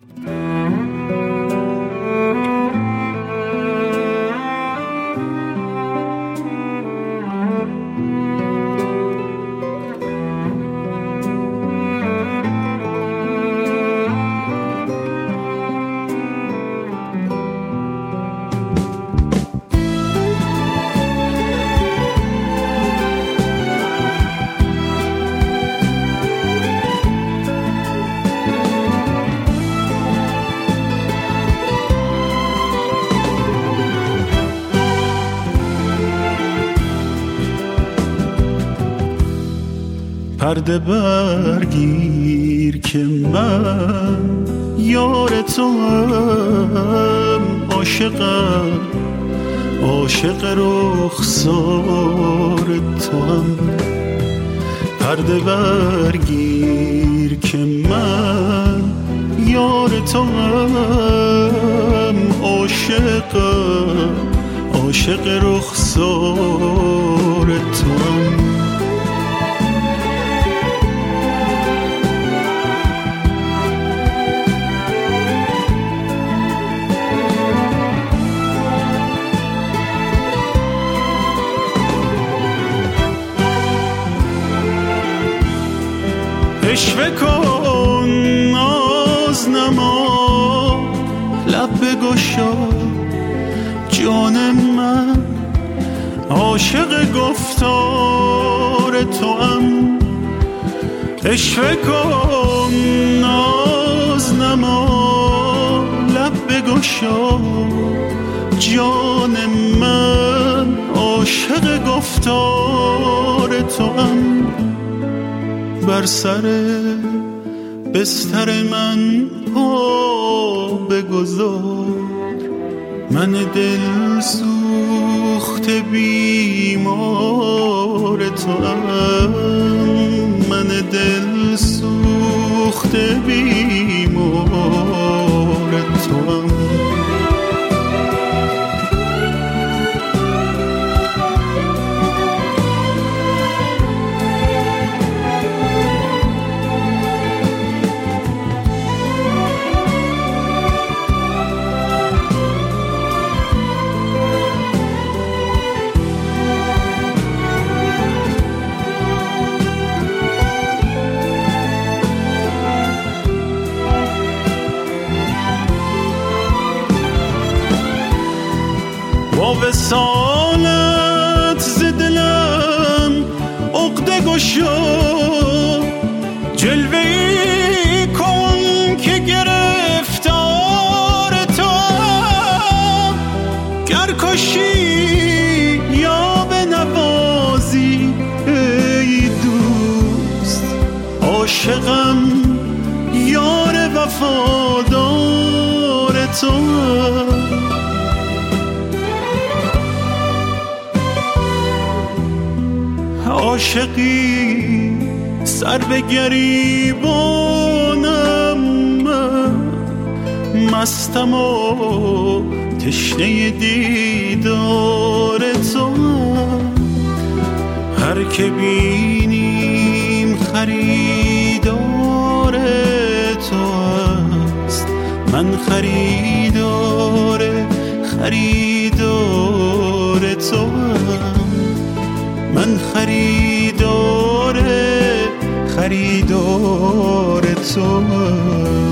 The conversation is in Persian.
پرده برگیر که من یار تو هم، عاشق رخسار تو هم. پرده برگیر که من یار تو هم، عاشق رخسار تو هم. عشوه کن ناز نما، لب بگشا جان من، عاشق گفتار توام. عشوه کن ناز نما، لب بگشا جان من، عاشق گفتار توام. بر سر بستر من پا بگذار، من دل سوخته بیمار توام. من دل سوخته بیمار توام. وصالت ز دلم عقده گشا، جلوه‌ای کن که گرفتار توام. گر کشی یا بنوازی ای دوست، عاشقم یار وفادار توام. عاشقی سر به گریبانم، مستم و تشنه دیدار تو. هر که بینیم خریدار تو است، من خریدار تو هم. من خریدار تو